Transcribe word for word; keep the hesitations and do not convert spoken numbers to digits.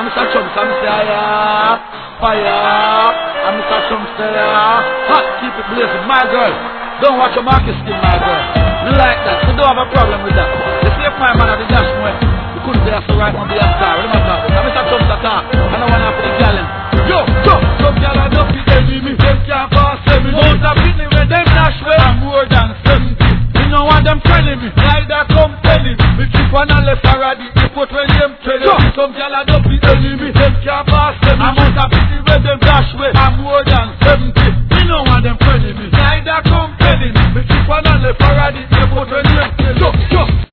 I'm Mister Trump, so I'm say fire, fire. I'm Mister Trump say hot, keep it blazing. My girl, don't watch your market skin, my girl. You like that, so don't have a problem with that. You see if my man at the dash way, you couldn't say that's the right one be a star. What am I talking? I'm Mister Trump that talk, and I want to put the gal in. Yo, yo, some gal are not the enemy, them can't pass me. Most of it when them dash way, I'm more than seventy. You know what them telling me, neither come telling me. Me keep on a left already, they put when them telling me. Some gal are not the enemy, them can't pass me. I'm most of it when them dash way, I'm more than seventy. You know what them telling me, neither come telling me. Me keep on a left already, they put when them telling me.